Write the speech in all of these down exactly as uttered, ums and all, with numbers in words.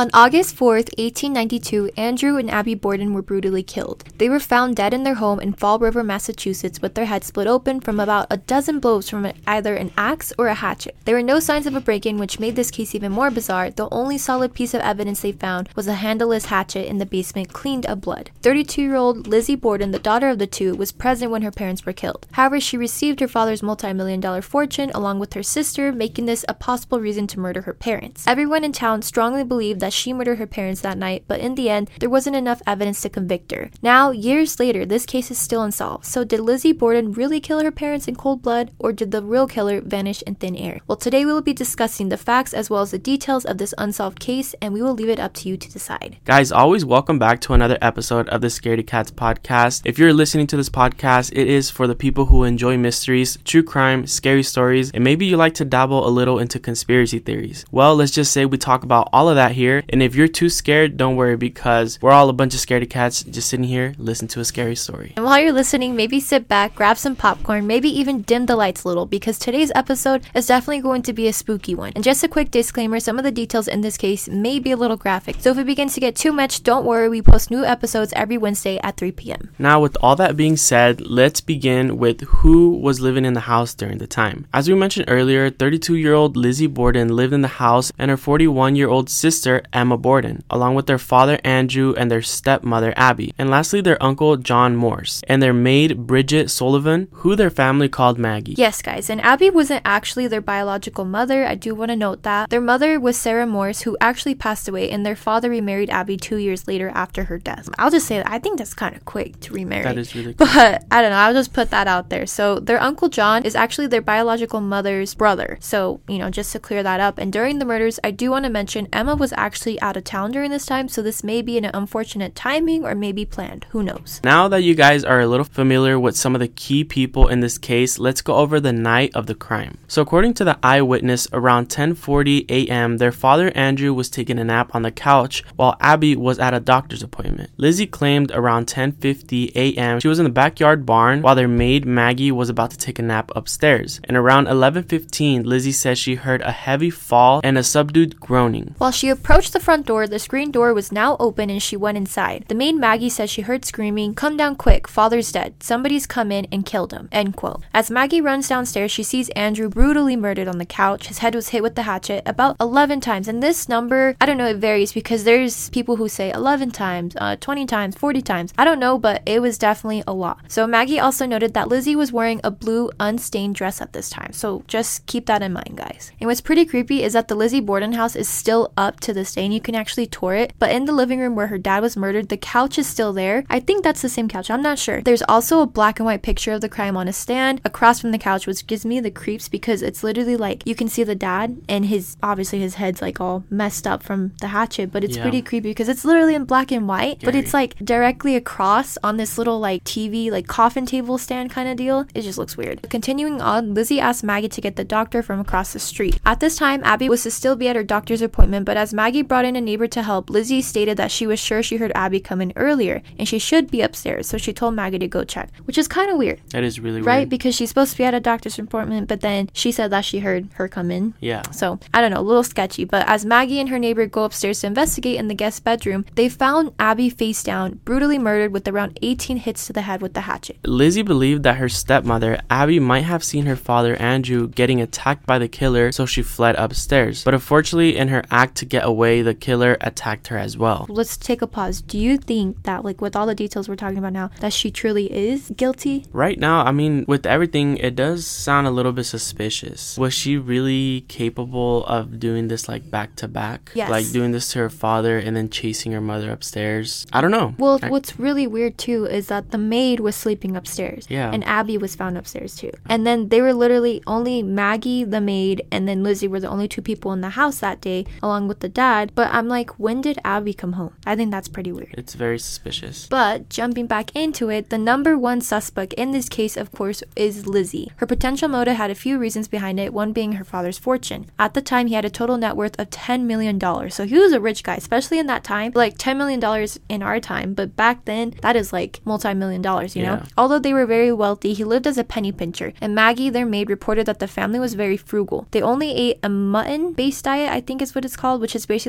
On August fourth, eighteen ninety-two, Andrew and Abby Borden were brutally killed. They were found dead in their home in Fall River, Massachusetts, with their heads split open from about a dozen blows from either an axe or a hatchet. There were no signs of a break-in, which made this case even more bizarre. The only solid piece of evidence they found was a handleless hatchet in the basement, cleaned of blood. thirty-two-year-old Lizzie Borden, the daughter of the two, was present when her parents were killed. However, she received her father's multi-million dollar fortune along with her sister, making this a possible reason to murder her parents. Everyone in town strongly believed that she murdered her parents that night, but in the end, there wasn't enough evidence to convict her. Now, years later, this case is still unsolved. So did Lizzie Borden really kill her parents in cold blood, or did the real killer vanish in thin air? Well, today we will be discussing the facts as well as the details of this unsolved case, and we will leave it up to you to decide. Guys, always welcome back to another episode of the Scaredy Cats podcast. If you're listening to this podcast, it is for the people who enjoy mysteries, true crime, scary stories, and maybe you like to dabble a little into conspiracy theories. Well, let's just say we talk about all of that here, and if you're too scared, don't worry, because we're all a bunch of scaredy cats just sitting here listen to a scary story. And while you're listening, maybe sit back, grab some popcorn, maybe even dim the lights a little, because today's episode is definitely going to be a spooky one. And just a quick disclaimer, some of the details in this case may be a little graphic, so if it begins to get too much, don't worry, we post new episodes every Wednesday at three p.m. Now, with all that being said, let's begin with who was living in the house during the time. As we mentioned earlier, thirty-two-year-old Lizzie Borden lived in the house, and her forty-one-year-old sister Emma Borden, along with their father Andrew and their stepmother Abby, and lastly their uncle John Morse, and their maid Bridget Sullivan, who their family called Maggie. Yes, guys, and Abby wasn't actually their biological mother. I do want to note that. Their mother was Sarah Morse, who actually passed away, and their father remarried Abby two years later after her death. I'll just say that I think that's kind of quick to remarry. That is really cool. But I don't know, I'll just put that out there. So their uncle John is actually their biological mother's brother. So, you know, just to clear that up. And during the murders, I do want to mention Emma was actually out of town during this time, so this may be an unfortunate timing or maybe planned. Who knows? Now that you guys are a little familiar with some of the key people in this case, let's go over the night of the crime. So according to the eyewitness, around ten forty a.m., their father Andrew was taking a nap on the couch while Abby was at a doctor's appointment. Lizzie claimed around ten fifty a.m. she was in the backyard barn while their maid Maggie was about to take a nap upstairs. And around eleven fifteen, Lizzie says she heard a heavy fall and a subdued groaning. While she approached the front door, the screen door was now open and she went inside. The maid Maggie says she heard screaming, "Come down quick, father's dead. Somebody's come in and killed him." End quote. As Maggie runs downstairs, she sees Andrew brutally murdered on the couch. His head was hit with the hatchet about eleven times. And this number, I don't know, it varies because there's people who say eleven times, uh, twenty times, forty times. I don't know, but it was definitely a lot. So Maggie also noted that Lizzie was wearing a blue unstained dress at this time. So just keep that in mind, guys. And what's pretty creepy is that the Lizzie Borden house is still up to this day and you can actually tour it. But in the living room where her dad was murdered, the couch is still there. I think that's the same couch. I'm not sure. There's also a black and white picture of the crime on a stand across from the couch, which gives me the creeps because it's literally like you can see the dad and his, obviously his head's like all messed up from the hatchet, but it's yeah. pretty creepy because it's literally in black and white, Scary. But it's like directly across on this little like T V, like coffin table stand kind of deal. It just looks weird. Continuing on, Lizzie asked Maggie to get the doctor from across the street. At this time, Abby was to still be at her doctor's appointment, but as Maggie brought in a neighbor to help, Lizzie stated that she was sure she heard Abby come in earlier and she should be upstairs, so she told Maggie to go check, which is kind of weird. That is really weird. Right? Because she's supposed to be at a doctor's appointment, but then she said that she heard her come in. Yeah. So, I don't know, a little sketchy, but as Maggie and her neighbor go upstairs to investigate in the guest bedroom, they found Abby face down, brutally murdered with around eighteen hits to the head with the hatchet. Lizzie believed that her stepmother, Abby, might have seen her father, Andrew, getting attacked by the killer, so she fled upstairs. But unfortunately, in her act to get away, the killer attacked her as well. Let's take a pause. Do you think that, like, with all the details we're talking about now, that she truly is guilty? Right now, I mean, with everything, it does sound a little bit suspicious. Was she really capable of doing this, like, back to back? Yes. Like, doing this to her father and then chasing her mother upstairs? I don't know. Well, I- what's really weird, too, is that the maid was sleeping upstairs. Yeah. And Abby was found upstairs, too. And then they were literally only Maggie, the maid, and then Lizzie were the only two people in the house that day, along with the dad. But I'm like, when did Abby come home? I think that's pretty weird. It's very suspicious. But jumping back into it, the number one suspect in this case, of course, is Lizzie. Her potential motive had a few reasons behind it, one being her father's fortune. At the time, he had a total net worth of ten million dollars. So he was a rich guy, especially in that time. Like ten million dollars in our time, but back then, that is like multi-million dollars, you yeah. know? Although they were very wealthy, he lived as a penny pincher. And Maggie, their maid, reported that the family was very frugal. They only ate a mutton-based diet, I think is what it's called, which is basically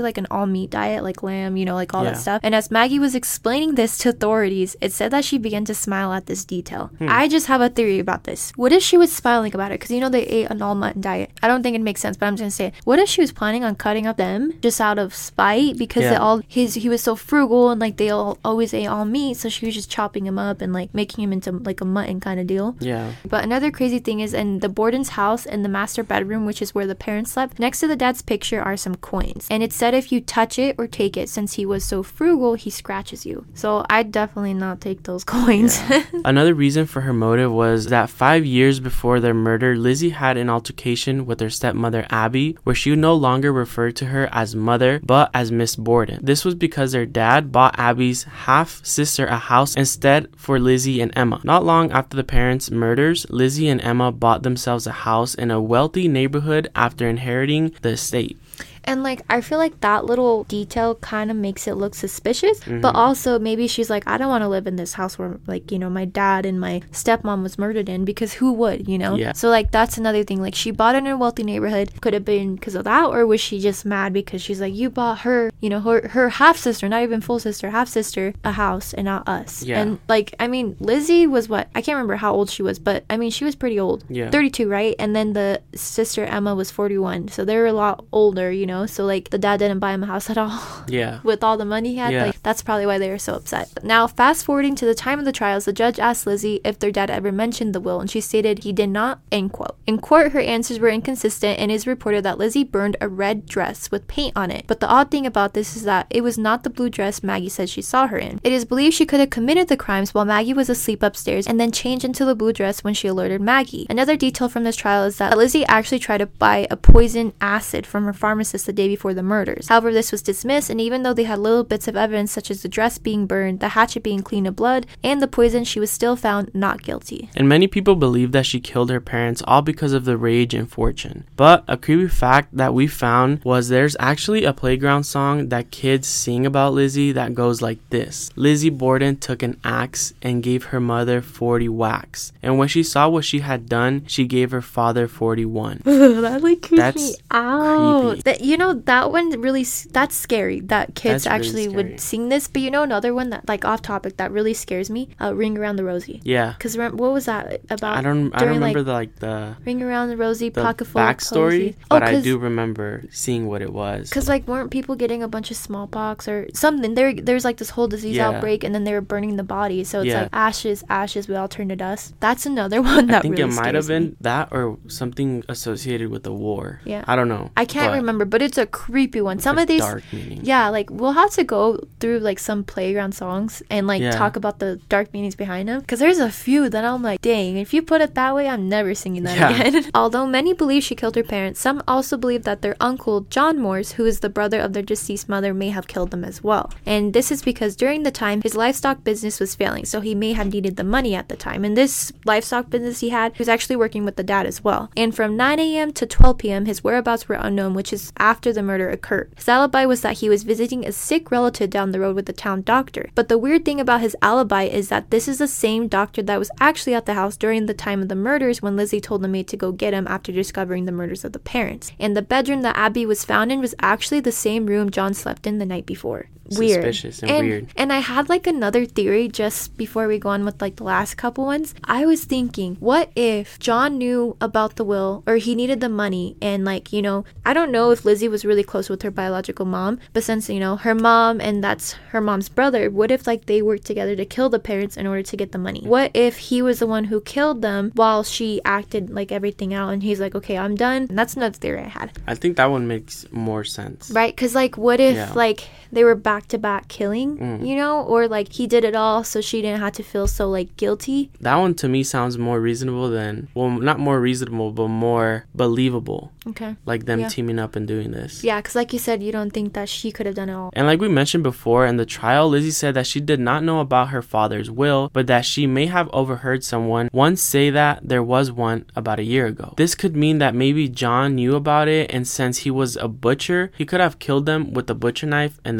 like an all meat diet, like lamb, you know, like all yeah. that stuff. And as Maggie was explaining this to authorities, it said that she began to smile at this detail. Hmm. I just have a theory about this. What if she was smiling about it? Because you know they ate an all mutton diet. I don't think it makes sense, but I'm just gonna say it. What if she was planning on cutting up them just out of spite because yeah. they all his he was so frugal and like they all always ate all meat, so she was just chopping him up and like making him into like a mutton kind of deal. Yeah. But another crazy thing is in the Borden's house in the master bedroom, which is where the parents slept, next to the dad's picture are some coins, and it said if you touch it or take it, since he was so frugal, he scratches you. So I'd definitely not take those coins. Yeah. Another reason for her motive was that five years before their murder, Lizzie had an altercation with her stepmother Abby, where she no longer referred to her as mother, but as Miss Borden. This was because their dad bought Abby's half-sister a house instead for Lizzie and Emma. Not long after the parents' murders, Lizzie and Emma bought themselves a house in a wealthy neighborhood after inheriting the estate. And, like, I feel like that little detail kind of makes it look suspicious. Mm-hmm. But also, maybe she's like, I don't want to live in this house where, like, you know, my dad and my stepmom was murdered in, because who would, you know? Yeah. So, like, that's another thing. Like, she bought in a wealthy neighborhood. Could have been because of that, or was she just mad because she's like, you bought her, you know, her, her half-sister, not even full sister, half-sister, a house and not us. Yeah. And, like, I mean, Lizzie was what? I can't remember how old she was, but, I mean, she was pretty old. Yeah. thirty-two, right? And then the sister, Emma, was forty-one. So, they were a lot older, you know? So, like, the dad didn't buy him a house at all. Yeah. With all the money he had. Yeah. Like, that's probably why they were so upset. Now, fast forwarding to the time of the trials, the judge asked Lizzie if their dad ever mentioned the will, and she stated he did not, end quote. In court, her answers were inconsistent, and it is reported that Lizzie burned a red dress with paint on it. But the odd thing about this is that it was not the blue dress Maggie said she saw her in. It is believed she could have committed the crimes while Maggie was asleep upstairs and then changed into the blue dress when she alerted Maggie. Another detail from this trial is that Lizzie actually tried to buy a poison acid from her pharmacist the day before the murders. However, this was dismissed, and even though they had little bits of evidence such as the dress being burned, the hatchet being clean of blood, and the poison, she was still found not guilty. And many people believe that she killed her parents all because of the rage and fortune. But a creepy fact that we found was there's actually a playground song that kids sing about Lizzie that goes like this. Lizzie Borden took an axe and gave her mother forty whacks. And when she saw what she had done, she gave her father forty-one. That like creeped That's me out. creepy. That, you know, that one really, that's scary that kids That's actually really would sing this. But you know another one that, like, off topic that really scares me? Uh, Ring Around the Rosie. Yeah. Because what was that about? I don't I don't remember, like, the like the Ring Around the Rosie, the pocket full backstory, of but oh, I do remember seeing what it was. Because, like, weren't people getting a bunch of smallpox or something? There, there's like this whole disease Yeah. outbreak, and then they were burning the bodies. So it's Yeah. like ashes, ashes, we all turn to dust. That's another one that I think really it might have scares been me. that or something associated with the war. Yeah. I don't know. I can't but remember, but it's a creepy one. Some a of these, dark meaning. yeah, like we'll have to go through like some playground songs and like Yeah. talk about the dark meanings behind them. Because there's a few that I'm like, dang, if you put it that way, I'm never singing that Yeah. again. Although many believe she killed her parents, some also believe that their uncle, John Morse, who is the brother of their deceased mother, may have killed them as well. And this is because during the time, his livestock business was failing, so he may have needed the money at the time. And this livestock business he had, he was actually working with the dad as well. And from nine a.m. to twelve p.m., his whereabouts were unknown, which is after the murder occurred. His alibi was that he was visiting a sick relative down the road with the town doctor. But the weird thing about his alibi is that this is the same doctor that was actually at the house during the time of the murders when Lizzie told the maid to go get him after discovering the murders of the parents. And the bedroom that Abby was found in was actually the same room John slept in the night before. Weird. Suspicious and, and weird. And I had like another theory just before we go on with like the last couple ones. I was thinking, what if John knew about the will, or he needed the money, and like, you know, I don't know if Lizzie was really close with her biological mom, but since, you know, her mom and that's her mom's brother, what if like they worked together to kill the parents in order to get the money? What if he was the one who killed them while she acted like everything out, and he's like, okay, I'm done? And that's another theory I had. I think that one makes more sense. Right? Because like, what if Yeah. like they were back to back killing, Mm. you know, or like he did it all so she didn't have to feel so like guilty. That one to me sounds more reasonable than, well, not more reasonable, but more believable. Okay. Like them Yeah. teaming up and doing this. Yeah, because like you said, you don't think that she could have done it all. And like we mentioned before in the trial, Lizzie said that she did not know about her father's will, but that she may have overheard someone once say that there was one about a year ago. This could mean that maybe John knew about it, and since he was a butcher, he could have killed them with a butcher knife and then fled the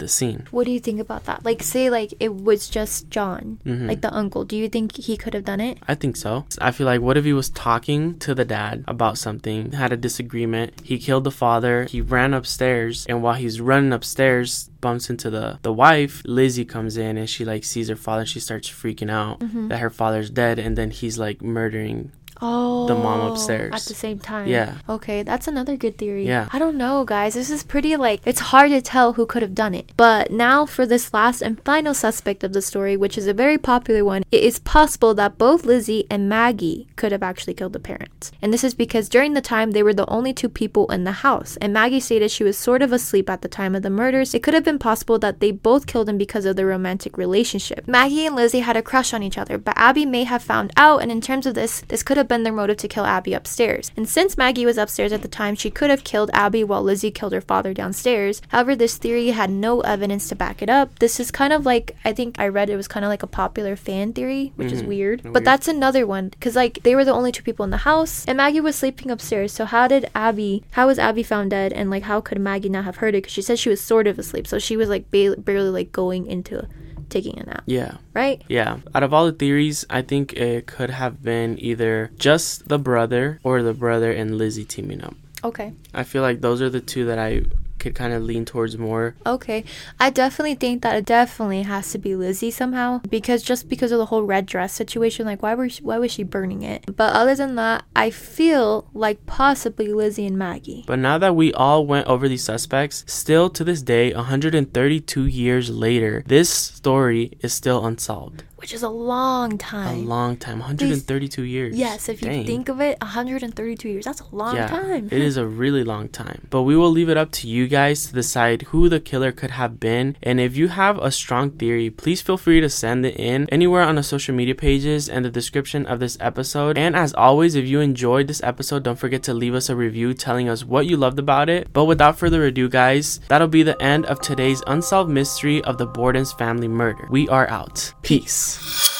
the scene. What do you think about that? Like, say, like, it was just John, mm-hmm. like the uncle. Do you think he could have done it? I think so. I feel like, what if he was talking to the dad about something, had a disagreement, he killed the father, he ran upstairs, and while he's running upstairs, bumps into the the wife. Lizzie comes in and she like sees her father and she starts freaking out mm-hmm. that her father's dead, and then he's like murdering Oh, the mom upstairs at the same time. Yeah. Okay, that's another good theory. Yeah. I don't know, guys. This is pretty, like, it's hard to tell who could have done it. But now for this last and final suspect of the story, which is a very popular one, it is possible that both Lizzie and Maggie could have actually killed the parents. And this is because during the time, they were the only two people in the house. And Maggie stated she was sort of asleep at the time of the murders. It could have been possible that they both killed him because of their romantic relationship. Maggie and Lizzie had a crush on each other, but Abby may have found out, and in terms of this, this could have been their motive to kill Abby upstairs. And since Maggie was upstairs at the time, she could have killed Abby while Lizzie killed her father downstairs. However, this theory had no evidence to back it up. This is kind of like, I think I read it was kind of like a popular fan theory, which mm-hmm. is weird. But weird. That's another one, because like they were the only two people in the house, and Maggie was sleeping upstairs. So how did Abby, how was Abby found dead, and like how could Maggie not have heard it? Because she said she was sort of asleep, so she was like ba- barely like going into taking a nap. Yeah. Right? Yeah. Out of all the theories, I think it could have been either just the brother or the brother and Lizzie teaming up. Okay. I feel like those are the two that I could kind of lean towards more. Okay. I definitely think that it definitely has to be Lizzie somehow, because just because of the whole red dress situation, like why were she, why was she burning it? But other than that, I feel like possibly Lizzie and Maggie. But now that we all went over these suspects, still to this day, one hundred thirty-two years later, this story is still unsolved. Which is a long time. A long time. one hundred thirty-two Please. Years. Yes, if Dang. You think of it, one hundred thirty-two years. That's a long yeah, time. It is a really long time. But we will leave it up to you guys to decide who the killer could have been. And if you have a strong theory, please feel free to send it in anywhere on the social media pages and the description of this episode. And as always, if you enjoyed this episode, don't forget to leave us a review telling us what you loved about it. But without further ado, guys, that'll be the end of today's unsolved mystery of the Borden's family murder. We are out. Peace.